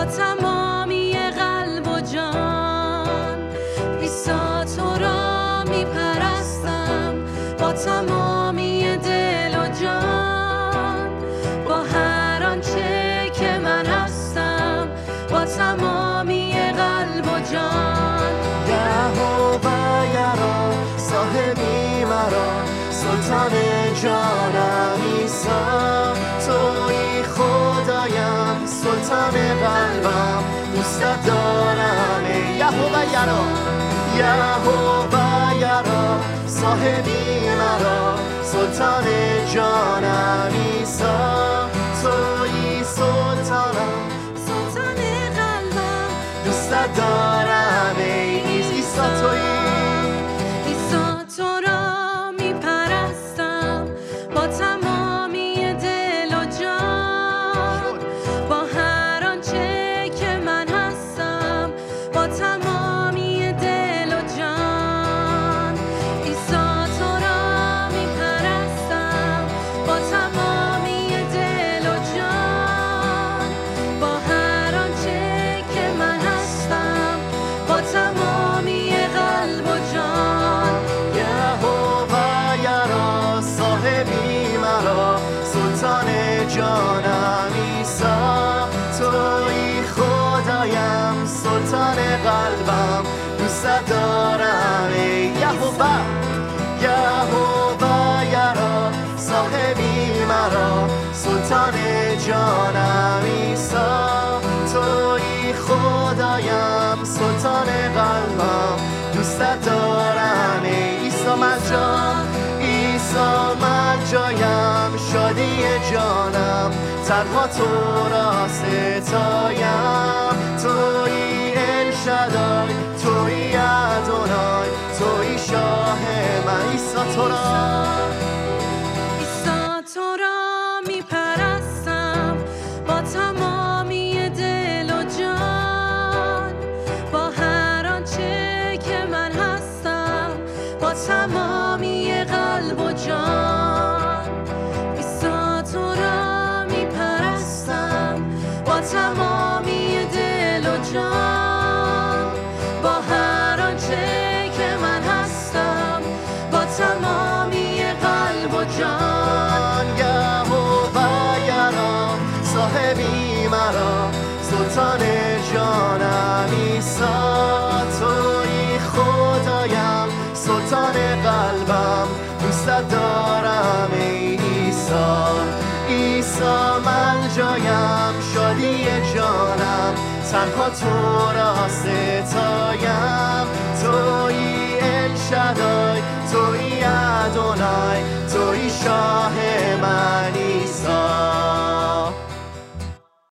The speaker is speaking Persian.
با تمامی قلب و جان. عیسی تو را میپرستم با تمامی دل و جان، با هر آنچه که من هستم با تمامی قلب و جان. یهوه یرا صاحبی مرا، سلطان جانم عیسی. تویی خدایم، سلطان قلبم، دوستت دارم ای یهوه یرا. یهوه یرا صاحبی مرا، سلطان جانم عیسی. تویی سلطانم، سلطان قلبم، دوستت دارم ای عیسی. تویی عیسی تو را میپرستم با تمامی دل و جان، با هر آنچه که من هستم با تمامی دل و جان. عیسی تو را میپرستم با تمامی دل و جان، با هر آنچه که من هستم با تمامی قلب و جان. یهوه یرا صاحبی مرا، سلطان جانم عیسی. تویی خدایم، سلطان قلبم، دوستت دارم ای یهوه. یهوه یرا صاحبی مرا، سلطان جانم عیسی. تویی خدایم، سلطان قلبم، دوستت دارم ای عیسی. من جان، عیسی من جایم، شادی جانم، تنها تو را ستایم. تویی الشدای، تویی ادونای، تویی شاه من عیسی. تو را عیسی تو را میپرستم با تمامی دل و جان، با هر آنچه که من هستم با تمامی قلب و جان. عیسی تو را میپرستم با تمامی دل و جان، با هر آنچه که من هستم با تمامی قلب و جان. یهوه یرا صاحبی مرا، سلطان جانم عیسی. تویی خدایم، سلطان قلبم، دوستت دارم ای عیسی. عیسی من جایم، شادی جانم، تنها تو را ستایم. تویی الشدای، تویی ادونای، تویی شاه